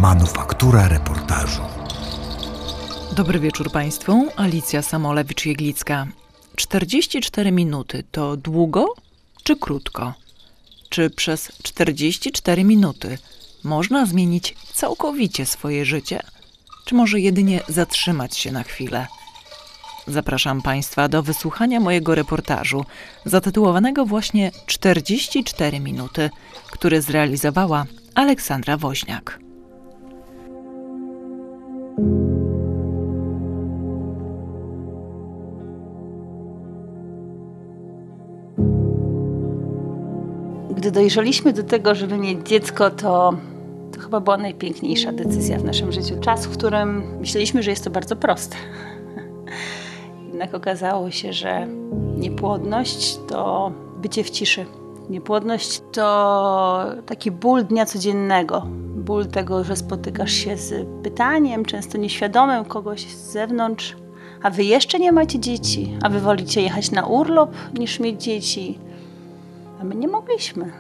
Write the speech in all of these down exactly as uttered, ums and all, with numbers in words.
Manufaktura reportażu. Dobry wieczór Państwu, Alicja Samolewicz-Jeglicka. czterdzieści cztery minuty to długo czy krótko? Czy przez czterdzieści cztery minuty można zmienić całkowicie swoje życie? Czy może jedynie zatrzymać się na chwilę? Zapraszam Państwa do wysłuchania mojego reportażu zatytułowanego właśnie czterdzieści cztery minuty, który zrealizowała Aleksandra Woźniak. Gdy dojrzeliśmy do tego, żeby mieć dziecko, to, to chyba była najpiękniejsza decyzja w naszym życiu. Czas, w którym myśleliśmy, że jest to bardzo proste. Jednak okazało się, że niepłodność to bycie w ciszy. Niepłodność to taki ból dnia codziennego. Ból tego, że spotykasz się z pytaniem, często nieświadomym kogoś z zewnątrz. A wy jeszcze nie macie dzieci? A wy wolicie jechać na urlop niż mieć dzieci? A my nie mogliśmy.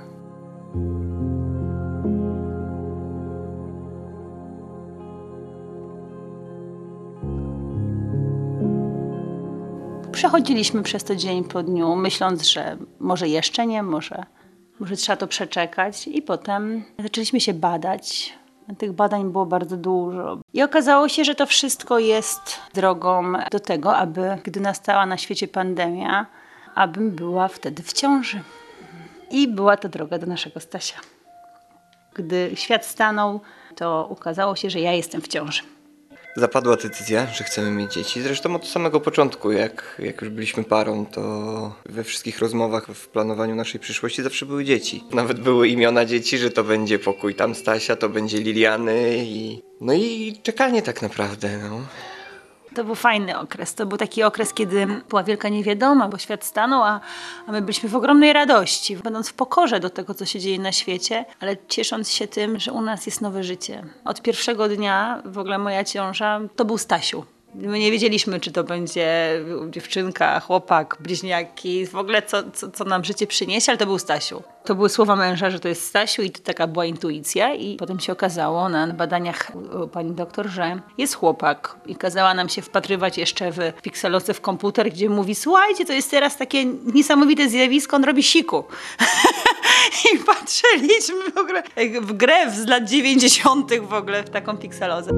Przechodziliśmy przez to dzień po dniu, myśląc, że może jeszcze nie, może, może trzeba to przeczekać. I potem zaczęliśmy się badać. Tych badań było bardzo dużo. I okazało się, że to wszystko jest drogą do tego, aby, gdy nastała na świecie pandemia, abym była wtedy w ciąży. I była to droga do naszego Stasia. Gdy świat stanął, to okazało się, że ja jestem w ciąży. Zapadła decyzja, że chcemy mieć dzieci. Zresztą od samego początku, jak, jak już byliśmy parą, to we wszystkich rozmowach w planowaniu naszej przyszłości zawsze były dzieci. Nawet były imiona dzieci, że to będzie pokój tam Stasia, to będzie Liliany i... No i czekanie tak naprawdę, no. To był fajny okres. To był taki okres, kiedy była wielka niewiadoma, bo świat stanął, a, a my byliśmy w ogromnej radości, będąc w pokorze do tego, co się dzieje na świecie, ale ciesząc się tym, że u nas jest nowe życie. Od pierwszego dnia w ogóle moja ciąża to był Stasiu. My nie wiedzieliśmy, czy to będzie dziewczynka, chłopak, bliźniaki, w ogóle co, co, co nam życie przyniesie, ale to był Stasiu. To były słowa męża, że to jest Stasiu i to taka była intuicja i potem się okazało na badaniach u pani doktor, że jest chłopak i kazała nam się wpatrywać jeszcze w pikselowce w komputer, gdzie mówi: słuchajcie, to jest teraz takie niesamowite zjawisko, on robi siku. I patrzyliśmy w ogóle w grę z lat dziewięćdziesiątych w ogóle w taką pikselozę.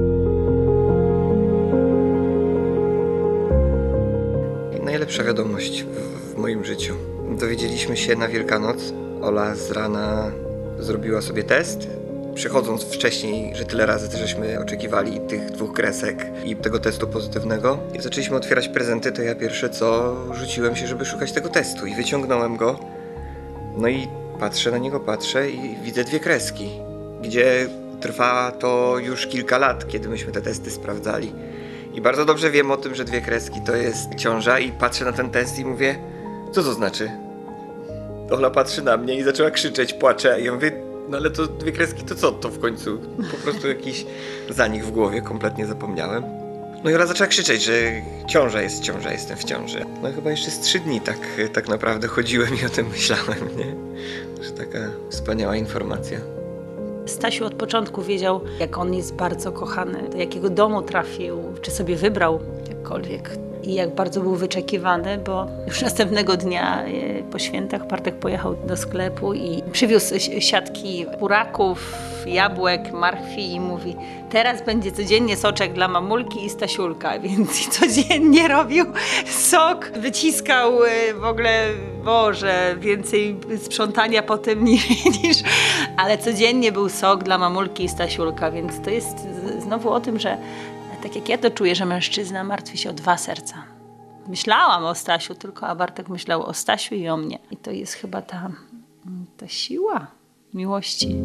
Najlepsza wiadomość w, w moim życiu. Dowiedzieliśmy się na Wielkanoc. Ola z rana zrobiła sobie test. Przychodząc wcześniej, że tyle razy też żeśmy oczekiwali tych dwóch kresek i tego testu pozytywnego. I zaczęliśmy otwierać prezenty, to ja pierwsze co rzuciłem się, żeby szukać tego testu i wyciągnąłem go. No i patrzę na niego, patrzę i widzę dwie kreski, gdzie trwa to już kilka lat, kiedy myśmy te testy sprawdzali. I bardzo dobrze wiem o tym, że dwie kreski to jest ciąża i patrzę na ten test i mówię: co to znaczy? Ola patrzy na mnie i zaczęła krzyczeć, płacze. I ja mówię: no ale to dwie kreski to co to w końcu? Po prostu jakiś zanik w głowie, kompletnie zapomniałem. No i Ola zaczęła krzyczeć, że ciąża jest ciąża, jestem w ciąży. No i chyba jeszcze z trzy dni tak, tak naprawdę chodziłem i o tym myślałem, nie? Że taka wspaniała informacja. Stasiu od początku wiedział, jak on jest bardzo kochany, do jakiego domu trafił, czy sobie wybrał jakkolwiek i jak bardzo był wyczekiwany, bo już następnego dnia po świętach Bartek pojechał do sklepu i przywiózł siatki buraków, jabłek, marchwi i mówi: teraz będzie codziennie soczek dla mamulki i Stasiulka, więc codziennie robił sok, wyciskał w ogóle, Boże, więcej sprzątania po tym niż, niż, ale codziennie był sok dla mamulki i Stasiulka, więc to jest znowu o tym, że tak jak ja to czuję, że mężczyzna martwi się o dwa serca. Myślałam o Stasiu tylko, a Bartek myślał o Stasiu i o mnie. I to jest chyba ta, ta siła miłości.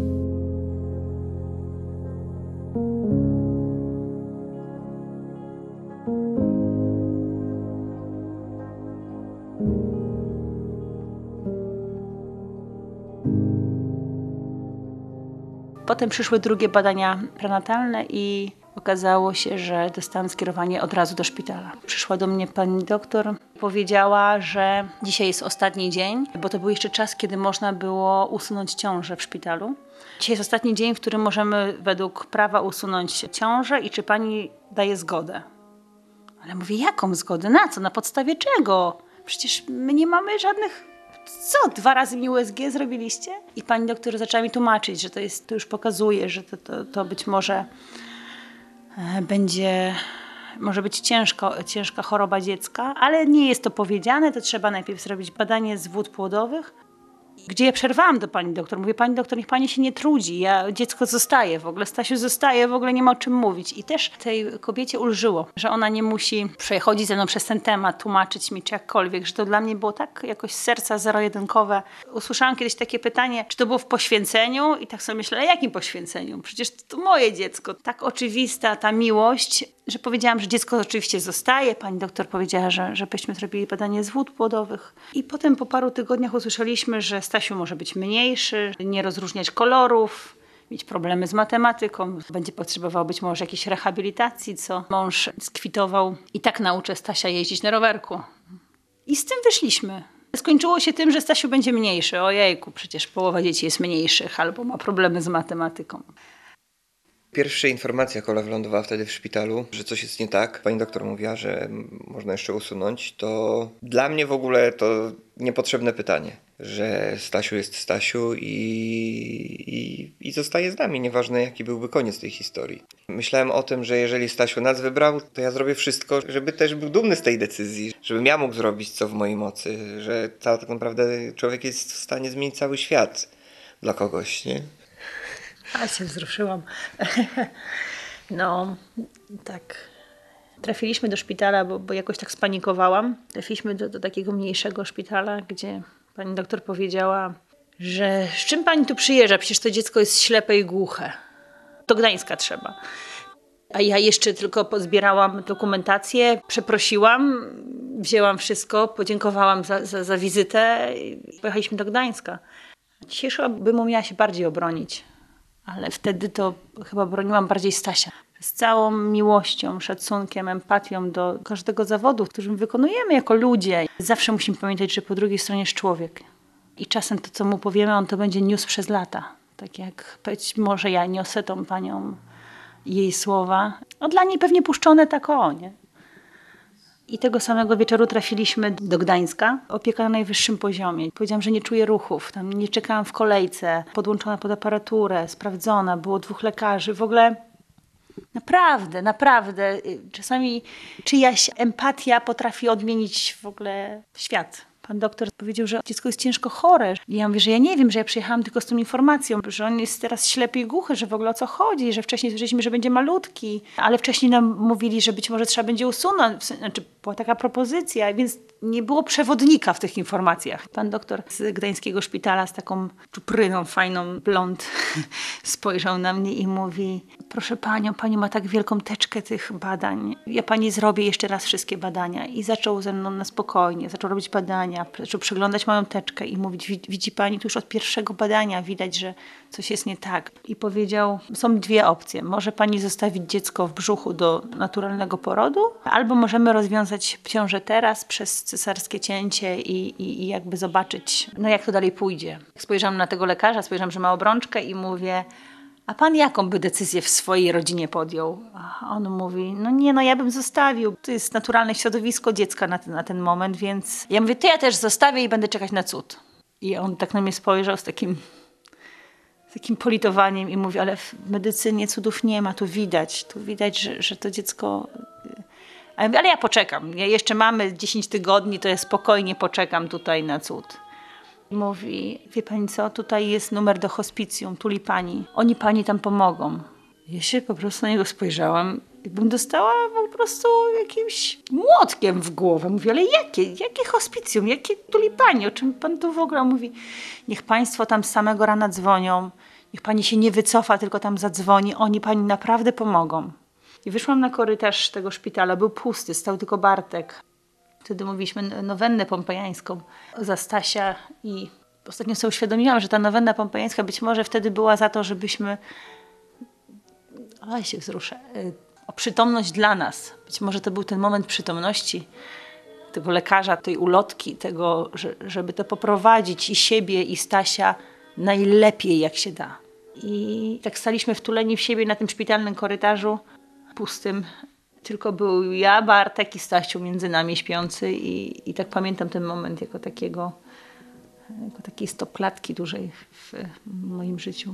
Potem przyszły drugie badania prenatalne i okazało się, że dostałam skierowanie od razu do szpitala. Przyszła do mnie pani doktor Powiedziała, że dzisiaj jest ostatni dzień, bo to był jeszcze czas, kiedy można było usunąć ciążę w szpitalu. Dzisiaj jest ostatni dzień, w którym możemy według prawa usunąć ciążę i czy pani daje zgodę. Ale mówię, jaką zgodę? Na co? Na podstawie czego? Przecież my nie mamy żadnych... Co? Dwa razy mi U S G zrobiliście? I pani doktor zaczęła mi tłumaczyć, że to, jest, to już pokazuje, że to, to, to być może e, będzie... Może być ciężko, ciężka choroba dziecka, ale nie jest to powiedziane, to trzeba najpierw zrobić badanie z wód płodowych. Gdzie ja przerwałam do pani doktor. Mówię, pani doktor, niech pani się nie trudzi. Ja, dziecko zostaje w ogóle, Stasiu zostaje, w ogóle nie ma o czym mówić. I też tej kobiecie ulżyło, że ona nie musi przechodzić ze mną przez ten temat, tłumaczyć mi czy jakkolwiek, że to dla mnie było tak jakoś z serca zero-jedynkowe. Usłyszałam kiedyś takie pytanie, czy to było w poświęceniu? I tak sobie myślę, a jakim poświęceniu? Przecież to moje dziecko. Tak oczywista ta miłość, że powiedziałam, że dziecko oczywiście zostaje. Pani doktor powiedziała, że żebyśmy zrobili badanie z wód płodowych. I potem po paru tygodniach usłyszeliśmy, że Stasiu może być mniejszy, nie rozróżniać kolorów, mieć problemy z matematyką. Będzie potrzebował być może jakiejś rehabilitacji, co mąż skwitował. I tak nauczę Stasia jeździć na rowerku. I z tym wyszliśmy. Skończyło się tym, że Stasiu będzie mniejszy. Ojejku, przecież połowa dzieci jest mniejszych albo ma problemy z matematyką. Pierwsza informacja, Ola wylądowała wtedy w szpitalu, że coś jest nie tak. Pani doktor mówiła, że można jeszcze usunąć. To dla mnie w ogóle to niepotrzebne pytanie, że Stasiu jest Stasiu i, i, i zostaje z nami, nieważne jaki byłby koniec tej historii. Myślałem o tym, że jeżeli Stasiu nas wybrał, to ja zrobię wszystko, żeby też był dumny z tej decyzji, żebym ja mógł zrobić co w mojej mocy, że ta, tak naprawdę człowiek jest w stanie zmienić cały świat dla kogoś, nie? A się wzruszyłam. No, tak. Trafiliśmy do szpitala, bo, bo jakoś tak spanikowałam. Trafiliśmy do, do takiego mniejszego szpitala, gdzie pani doktor powiedziała, że z czym pani tu przyjeżdża? Przecież to dziecko jest ślepe i głuche. Do Gdańska trzeba. A ja jeszcze tylko pozbierałam dokumentację, przeprosiłam, wzięłam wszystko, podziękowałam za, za, za wizytę i pojechaliśmy do Gdańska. Dzisiejsza bym umiała się bardziej obronić. Ale wtedy to chyba broniłam bardziej Stasia. Z całą miłością, szacunkiem, empatią do każdego zawodu, w którym wykonujemy jako ludzie. Zawsze musimy pamiętać, że po drugiej stronie jest człowiek. I czasem to, co mu powiemy, on to będzie niósł przez lata. Tak jak być może ja niosę tą panią jej słowa. No dla niej pewnie puszczone tak o, nie? I tego samego wieczoru trafiliśmy do Gdańska. Opieka na najwyższym poziomie. Powiedziałam, że nie czuję ruchów. Tam nie czekałam w kolejce. Podłączona pod aparaturę, sprawdzona. Było dwóch lekarzy. W ogóle naprawdę, naprawdę. Czasami czyjaś empatia potrafi odmienić w ogóle świat. Pan doktor powiedział, że dziecko jest ciężko chore. I ja mówię, że ja nie wiem, że ja przyjechałam tylko z tą informacją, że on jest teraz ślepy i głuchy, że w ogóle o co chodzi, że wcześniej słyszeliśmy, że będzie malutki, ale wcześniej nam mówili, że być może trzeba będzie usunąć. Znaczy, była taka propozycja, więc nie było przewodnika w tych informacjach. Pan doktor z gdańskiego szpitala z taką czupryną, fajną, blond spojrzał na mnie i mówi, proszę panią, pani ma tak wielką teczkę tych badań. Ja pani zrobię jeszcze raz wszystkie badania. I zaczął ze mną na spokojnie, zaczął robić badania, zaczął przeglądać moją teczkę i mówić, widzi pani, tu już od pierwszego badania widać, że coś jest nie tak. I powiedział, są dwie opcje. Może pani zostawić dziecko w brzuchu do naturalnego porodu, albo możemy rozwiązać ciążę teraz przez cesarskie cięcie i, i, i jakby zobaczyć, no jak to dalej pójdzie. Spojrzałam na tego lekarza, spojrzałam, że ma obrączkę i mówię, a pan jaką by decyzję w swojej rodzinie podjął? A on mówi, no nie, no ja bym zostawił. To jest naturalne środowisko dziecka na ten, na ten moment, więc ja mówię, to ja też zostawię i będę czekać na cud. I on tak na mnie spojrzał z takim, z takim politowaniem i mówi, ale w medycynie cudów nie ma, tu widać, tu widać, że, że to dziecko... Ale ja poczekam, ja jeszcze mamy dziesięć tygodni, to ja spokojnie poczekam tutaj na cud. Mówi, wie pani co, tutaj jest numer do hospicjum, tulipani. Oni pani tam pomogą. Ja się po prostu na niego spojrzałam i bym dostała po prostu jakimś młotkiem w głowę. Mówię, ale jakie? Jakie hospicjum? Jakie tulipani? O czym pan tu w ogóle mówi? Niech państwo tam z samego rana dzwonią. Niech pani się nie wycofa, tylko tam zadzwoni. Oni pani naprawdę pomogą. I wyszłam na korytarz tego szpitala. Był pusty, stał tylko Bartek. Wtedy mówiliśmy nowennę pompejańską za Stasia i ostatnio sobie uświadomiłam, że ta nowenna pompejańska być może wtedy była za to, żebyśmy, oj się wzruszę, o przytomność dla nas. Być może to był ten moment przytomności tego lekarza, tej ulotki, tego, że, żeby to poprowadzić i siebie, i Stasia najlepiej jak się da. I tak staliśmy wtuleni w siebie na tym szpitalnym korytarzu pustym. Tylko był ja, Bartek i Stasiu między nami śpiący i, i tak pamiętam ten moment jako takiego, jako takiej stopklatki dużej w, w moim życiu.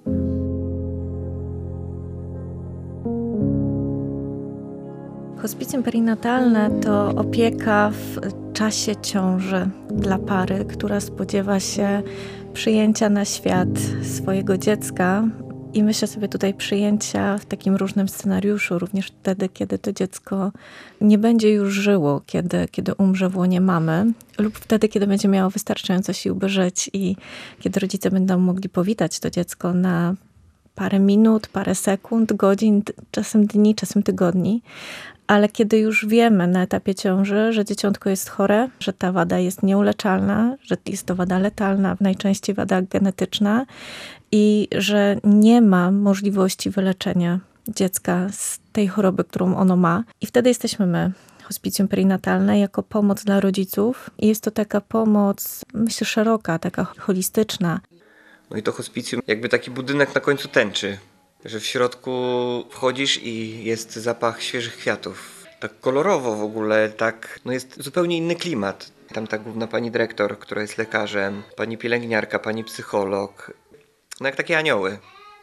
Hospicjum perinatalne to opieka w czasie ciąży dla pary, która spodziewa się przyjęcia na świat swojego dziecka. I myślę sobie tutaj przyjęcia w takim różnym scenariuszu, również wtedy, kiedy to dziecko nie będzie już żyło, kiedy, kiedy umrze w łonie mamy, lub wtedy, kiedy będzie miało wystarczająco sił, by żyć i kiedy rodzice będą mogli powitać to dziecko na parę minut, parę sekund, godzin, czasem dni, czasem tygodni. Ale kiedy już wiemy na etapie ciąży, że dzieciątko jest chore, że ta wada jest nieuleczalna, że jest to wada letalna, najczęściej wada genetyczna i że nie ma możliwości wyleczenia dziecka z tej choroby, którą ono ma. I wtedy jesteśmy my, hospicjum perinatalne, jako pomoc dla rodziców. I jest to taka pomoc, myślę, szeroka, taka holistyczna. No i to hospicjum jakby taki budynek na końcu tęczy, że w środku wchodzisz i jest zapach świeżych kwiatów. Tak kolorowo w ogóle, tak, no jest zupełnie inny klimat. Tam ta główna pani dyrektor, która jest lekarzem, pani pielęgniarka, pani psycholog. No jak takie anioły.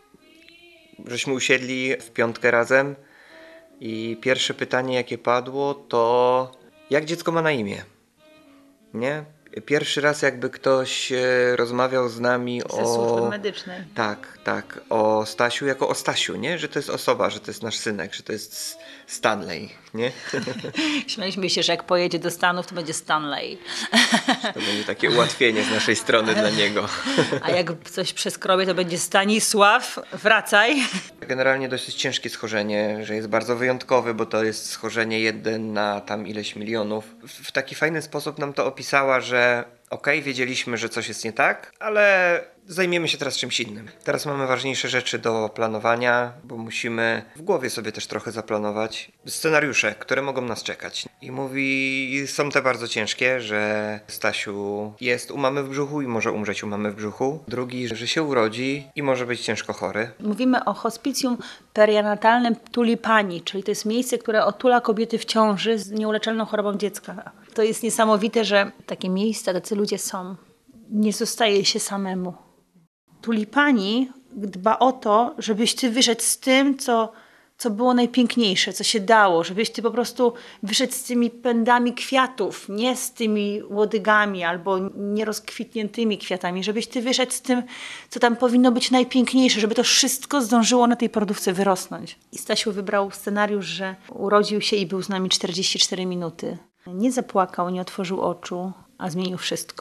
Żeśmy usiedli w piątkę razem i pierwsze pytanie, jakie padło, to jak dziecko ma na imię? Nie? Pierwszy raz jakby ktoś rozmawiał z nami Ze o... służby medycznej. Tak, tak. O Stasiu jako o Stasiu, nie? Że to jest osoba, że to jest nasz synek, że to jest Stanley, nie? Śmialiśmy się, że jak pojedzie do Stanów, to będzie Stanley. To będzie takie ułatwienie z naszej strony dla niego. A jak coś przeskrobie, to będzie Stanisław, wracaj. Generalnie dosyć ciężkie schorzenie, że jest bardzo wyjątkowy, bo to jest schorzenie jeden na tam ileś milionów. W, w taki fajny sposób nam to opisała, że okej, wiedzieliśmy, że coś jest nie tak, ale zajmiemy się teraz czymś innym. Teraz mamy ważniejsze rzeczy do planowania, bo musimy w głowie sobie też trochę zaplanować scenariusze, które mogą nas czekać. I mówi, są te bardzo ciężkie, że Stasiu jest u mamy w brzuchu i może umrzeć u mamy w brzuchu. Drugi, że się urodzi i może być ciężko chory. Mówimy o hospicjum perinatalnym tulipani, czyli to jest miejsce, które otula kobiety w ciąży z nieuleczalną chorobą dziecka. To jest niesamowite, że takie miejsca, tacy ludzie są. Nie zostaje się samemu. Tulipani dba o to, żebyś ty wyszedł z tym, co, co było najpiękniejsze, co się dało, żebyś ty po prostu wyszedł z tymi pędami kwiatów, nie z tymi łodygami albo nierozkwitniętymi kwiatami, żebyś ty wyszedł z tym, co tam powinno być najpiękniejsze, żeby to wszystko zdążyło na tej porodówce wyrosnąć. I Stasiu wybrał scenariusz, że urodził się i był z nami czterdzieści cztery minuty. Nie zapłakał, nie otworzył oczu, a zmienił wszystko.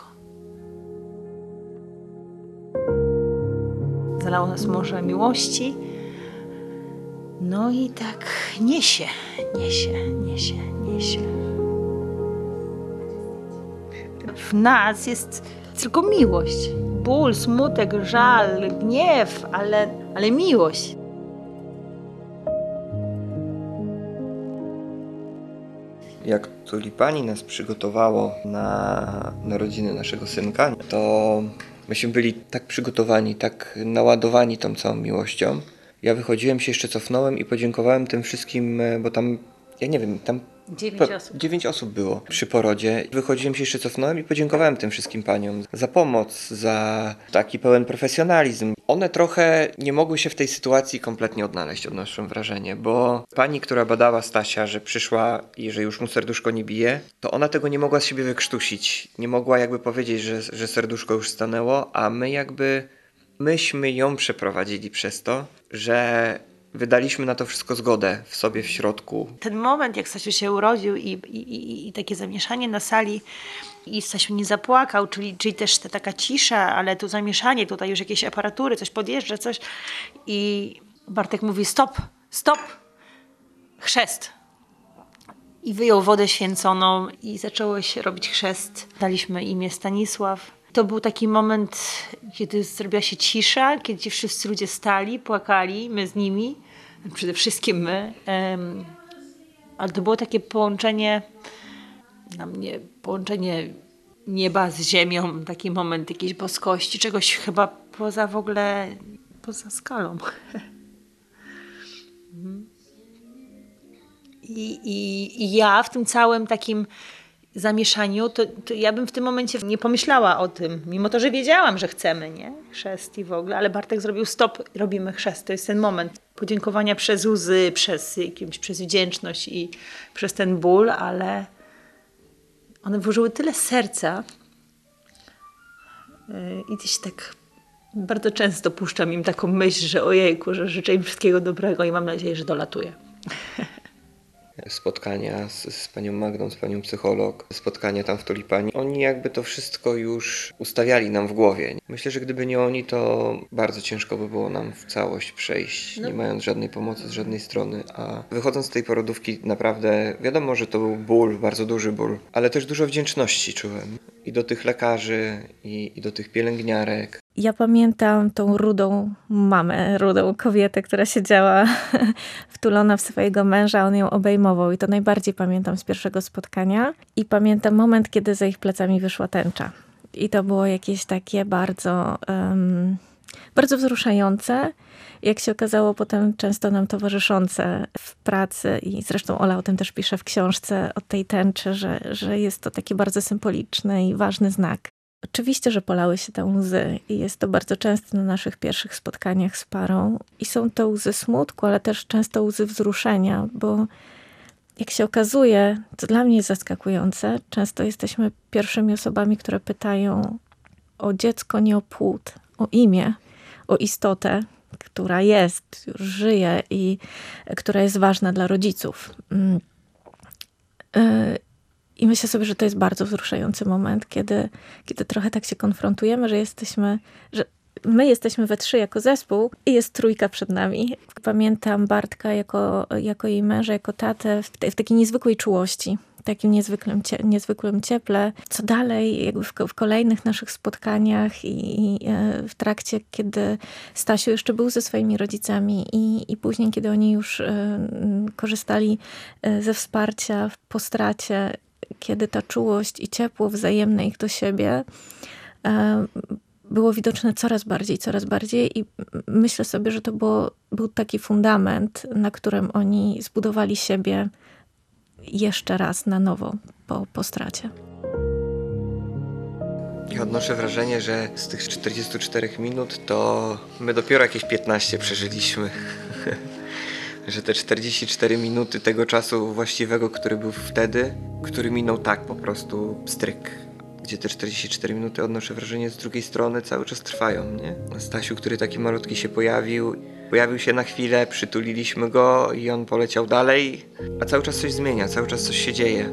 Zalało nas morze miłości. No i tak niesie, niesie, niesie, niesie. W nas jest tylko miłość. Ból, smutek, żal, gniew, ale, ale miłość. Jak Tulipani nas przygotowało na narodziny naszego synka, to myśmy byli tak przygotowani, tak naładowani tą całą miłością. Ja wychodziłem się, jeszcze cofnąłem i podziękowałem tym wszystkim, bo tam, ja nie wiem, tam Dziewięć osób. Dziewięć osób było przy porodzie. Wychodziłem się, jeszcze cofnąłem i podziękowałem tym wszystkim paniom za pomoc, za taki pełen profesjonalizm. One trochę nie mogły się w tej sytuacji kompletnie odnaleźć, odnoszę wrażenie, bo pani, która badała Stasia, że przyszła i że już mu serduszko nie bije, to ona tego nie mogła z siebie wykrztusić. Nie mogła jakby powiedzieć, że, że serduszko już stanęło, a my jakby, myśmy ją przeprowadzili przez to, że wydaliśmy na to wszystko zgodę w sobie, w środku. Ten moment, jak Stasiu się urodził i, i, i, i takie zamieszanie na sali i Stasiu nie zapłakał, czyli, czyli też ta taka cisza, ale tu zamieszanie, tutaj już jakieś aparatury, coś podjeżdża, coś i Bartek mówi stop, stop, chrzest. I wyjął wodę święconą i zaczęło się robić chrzest. Daliśmy imię Stanisław. To był taki moment, kiedy zrobiła się cisza, kiedy ci wszyscy ludzie stali, płakali, my z nimi, przede wszystkim my. Um, ale to było takie połączenie Dla mnie połączenie nieba z ziemią, taki moment jakiejś boskości, czegoś chyba poza w ogóle, poza skalą. I, i, I ja w tym całym takim zamieszaniu, to, to ja bym w tym momencie nie pomyślała o tym, mimo to, że wiedziałam, że chcemy, nie? Chrzest i w ogóle, ale Bartek zrobił stop, robimy chrzest. To jest ten moment podziękowania przez łzy, przez, jakimś, przez wdzięczność i przez ten ból, ale one włożyły tyle serca i gdzieś tak bardzo często puszczam im taką myśl, że ojejku, że życzę im wszystkiego dobrego i mam nadzieję, że dolatuje. Spotkania z, z panią Magdą, z panią psycholog, spotkania tam w Tulipanie. Oni jakby to wszystko już ustawiali nam w głowie. Myślę, że gdyby nie oni, to bardzo ciężko by było nam w całość przejść, no. Nie mając żadnej pomocy z żadnej strony. A wychodząc z tej porodówki naprawdę, wiadomo, że to był ból, bardzo duży ból, ale też dużo wdzięczności czułem. I do tych lekarzy, i, i do tych pielęgniarek. Ja pamiętam tą rudą mamę, rudą kobietę, która siedziała wtulona w swojego męża, on ją obejmował i to najbardziej pamiętam z pierwszego spotkania. I pamiętam moment, kiedy za ich plecami wyszła tęcza. I to było jakieś takie bardzo, um, bardzo wzruszające. Jak się okazało, potem często nam towarzyszące w pracy i zresztą Ola o tym też pisze w książce o tej tęczy, że, że jest to taki bardzo symboliczny i ważny znak. Oczywiście, że polały się te łzy i jest to bardzo często na naszych pierwszych spotkaniach z parą. I są to łzy smutku, ale też często łzy wzruszenia, bo jak się okazuje, co dla mnie jest zaskakujące, często jesteśmy pierwszymi osobami, które pytają o dziecko, nie o płód, o imię, o istotę, która jest, już żyje i która jest ważna dla rodziców. I myślę sobie, że to jest bardzo wzruszający moment, kiedy, kiedy trochę tak się konfrontujemy, że jesteśmy, że my jesteśmy we trzy jako zespół i jest trójka przed nami. Pamiętam Bartka jako, jako jej męża, jako tatę w, te, w takiej niezwykłej czułości, takim niezwykłym, cie, niezwykłym cieple. Co dalej, jakby w, w kolejnych naszych spotkaniach i, i w trakcie, kiedy Stasiu jeszcze był ze swoimi rodzicami i, i później, kiedy oni już y, korzystali ze wsparcia po stracie, kiedy ta czułość i ciepło wzajemne ich do siebie było widoczne coraz bardziej, coraz bardziej i myślę sobie, że to było, był taki fundament, na którym oni zbudowali siebie jeszcze raz na nowo po, po stracie. Ja odnoszę wrażenie, że z tych czterdziestu czterech minut to my dopiero jakieś piętnaście przeżyliśmy. Że te czterdzieści cztery minuty tego czasu właściwego, który był wtedy, który minął tak po prostu stryk. Gdzie te czterdzieści cztery minuty, odnoszę wrażenie, z drugiej strony cały czas trwają, nie? Stasiu, który taki malutki się pojawił, pojawił się na chwilę, przytuliliśmy go i on poleciał dalej, a cały czas coś zmienia, cały czas coś się dzieje.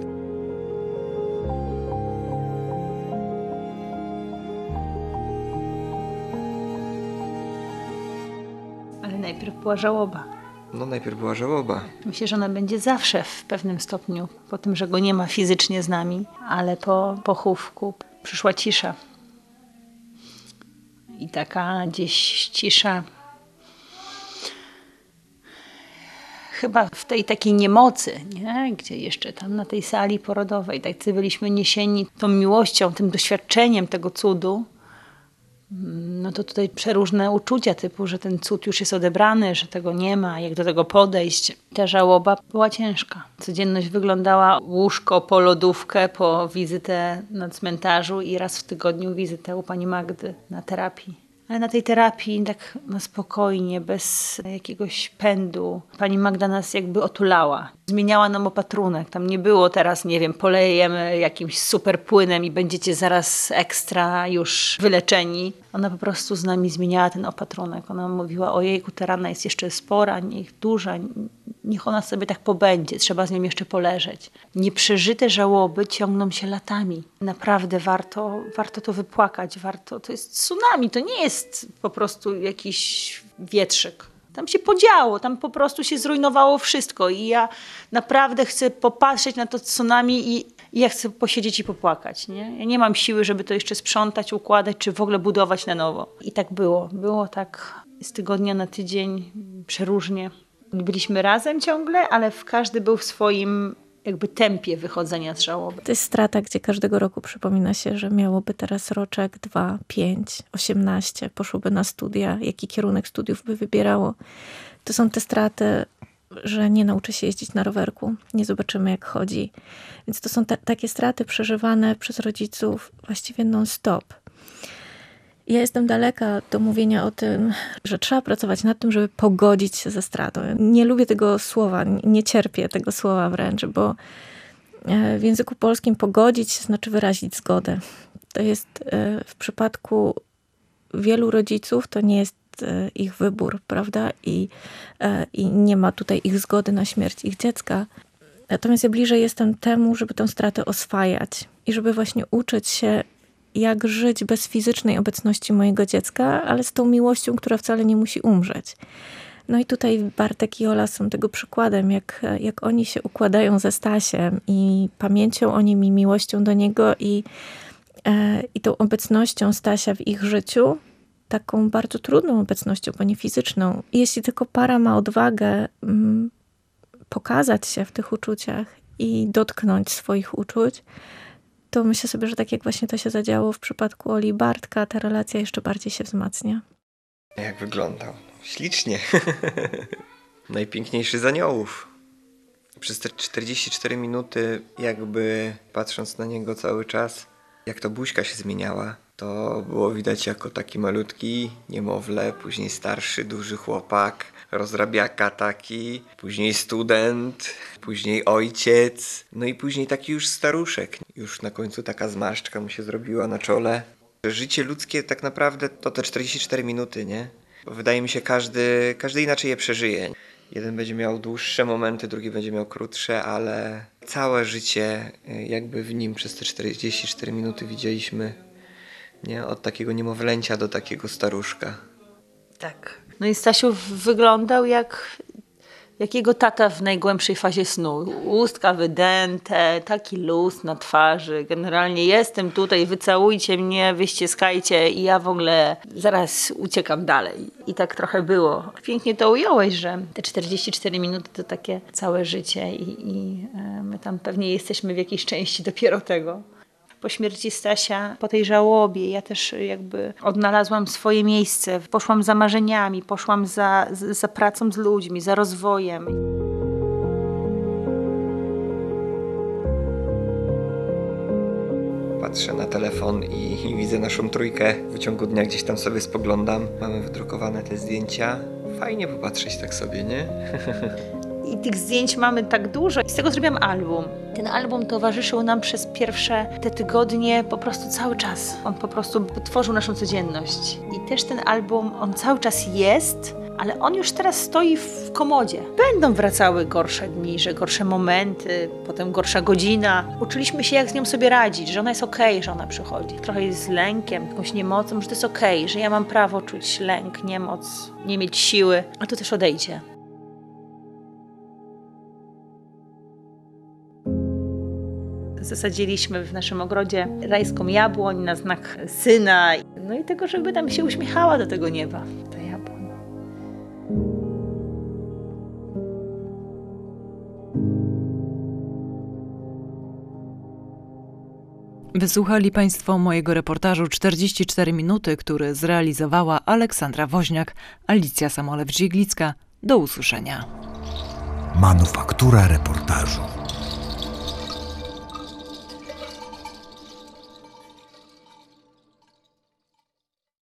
Ale najpierw była żałoba. No najpierw była żałoba. Myślę, że ona będzie zawsze w pewnym stopniu, po tym, że go nie ma fizycznie z nami, ale po pochówku przyszła cisza. I taka gdzieś cisza, chyba w tej takiej niemocy, nie? Gdzie jeszcze tam na tej sali porodowej, tak byliśmy niesieni tą miłością, tym doświadczeniem tego cudu. No to tutaj przeróżne uczucia typu, że ten cud już jest odebrany, że tego nie ma, jak do tego podejść. Ta żałoba była ciężka. Codzienność wyglądała łóżko po lodówkę, po wizytę na cmentarzu i raz w tygodniu wizytę u pani Magdy na terapii. Ale na tej terapii tak na spokojnie, bez jakiegoś pędu. Pani Magda nas jakby otulała. Zmieniała nam opatrunek. Tam nie było teraz, nie wiem, polejemy jakimś super płynem i będziecie zaraz ekstra już wyleczeni. Ona po prostu z nami zmieniała ten opatrunek. Ona mówiła, ojejku, ta rana jest jeszcze spora, niech duża, niech ona sobie tak pobędzie, trzeba z nią jeszcze poleżeć. Nieprzeżyte żałoby ciągną się latami. Naprawdę warto, warto to wypłakać, warto. To jest tsunami, to nie jest po prostu jakiś wietrzyk. Tam się podziało, tam po prostu się zrujnowało wszystko i ja naprawdę chcę popatrzeć na to tsunami i, i ja chcę posiedzieć i popłakać. Nie? Ja nie mam siły, żeby to jeszcze sprzątać, układać, czy w ogóle budować na nowo. I tak było. Było tak z tygodnia na tydzień, przeróżnie. Byliśmy razem ciągle, ale każdy był w swoim jakby tempie wychodzenia z żałoby. To jest strata, gdzie każdego roku przypomina się, że miałoby teraz roczek, dwa, pięć, osiemnaście, poszłoby na studia, jaki kierunek studiów by wybierało. To są te straty, że nie nauczy się jeździć na rowerku, nie zobaczymy jak chodzi. Więc to są ta, takie straty przeżywane przez rodziców właściwie non-stop. Ja jestem daleka do mówienia o tym, że trzeba pracować nad tym, żeby pogodzić się ze stratą. Nie lubię tego słowa, nie cierpię tego słowa wręcz, bo w języku polskim pogodzić się znaczy wyrazić zgodę. To jest w przypadku wielu rodziców, to nie jest ich wybór, prawda? I, i nie ma tutaj ich zgody na śmierć ich dziecka. Natomiast ja bliżej jestem temu, żeby tę stratę oswajać i żeby właśnie uczyć się, jak żyć bez fizycznej obecności mojego dziecka, ale z tą miłością, która wcale nie musi umrzeć. No i tutaj Bartek i Ola są tego przykładem, jak, jak oni się układają ze Stasiem i pamięcią o nim i miłością do niego i, e, i tą obecnością Stasia w ich życiu, taką bardzo trudną obecnością, bo nie fizyczną. I jeśli tylko para ma odwagę mm, pokazać się w tych uczuciach i dotknąć swoich uczuć, to myślę sobie, że tak jak właśnie to się zadziało w przypadku Oli i Bartka, ta relacja jeszcze bardziej się wzmacnia. Jak wyglądał? Ślicznie. Najpiękniejszy z aniołów. Przez te czterdzieści cztery minuty, jakby patrząc na niego cały czas, jak to buźka się zmieniała, to było widać jako taki malutki niemowlę, później starszy, duży chłopak, rozrabiaka taki, później student, później ojciec, no i później taki już staruszek. Już na końcu taka zmarszczka mu się zrobiła na czole. Życie ludzkie tak naprawdę to te czterdzieści cztery minuty, nie? Wydaje mi się, każdy, każdy inaczej je przeżyje. Jeden będzie miał dłuższe momenty, drugi będzie miał krótsze, ale całe życie jakby w nim przez te czterdzieści cztery minuty widzieliśmy, nie? Od takiego niemowlęcia do takiego staruszka. Tak. No i Stasiu wyglądał jak, jak jego tata w najgłębszej fazie snu. Ustka wydęte, taki luz na twarzy. Generalnie jestem tutaj, wycałujcie mnie, wyściskajcie i ja w ogóle zaraz uciekam dalej. I tak trochę było. Pięknie to ująłeś, że te czterdzieści cztery minuty to takie całe życie i, i my tam pewnie jesteśmy w jakiejś części dopiero tego. Po śmierci Stasia, po tej żałobie, ja też jakby odnalazłam swoje miejsce. Poszłam za marzeniami, poszłam za, za pracą z ludźmi, za rozwojem. Patrzę na telefon i, i widzę naszą trójkę. W ciągu dnia gdzieś tam sobie spoglądam. Mamy wydrukowane te zdjęcia. Fajnie popatrzeć tak sobie, nie? I tych zdjęć mamy tak dużo. I z tego zrobiłam album. Ten album towarzyszył nam przez pierwsze te tygodnie po prostu cały czas. On po prostu tworzył naszą codzienność. I też ten album, on cały czas jest, ale on już teraz stoi w komodzie. Będą wracały gorsze dni, że gorsze momenty, potem gorsza godzina. Uczyliśmy się, jak z nią sobie radzić, że ona jest okej, że ona przychodzi. Trochę jest z lękiem, jakąś niemocą, że to jest okej, że ja mam prawo czuć lęk, niemoc, nie mieć siły, a to też odejdzie. Zasadziliśmy w naszym ogrodzie rajską jabłoń na znak syna. No i tego, żeby nam się uśmiechała do tego nieba, ta jabłoń. Wysłuchali Państwo mojego reportażu czterdzieści cztery minuty, który zrealizowała Aleksandra Woźniak, Alicja Samolewicz-Jeglicka. Do usłyszenia. Manufaktura reportażu.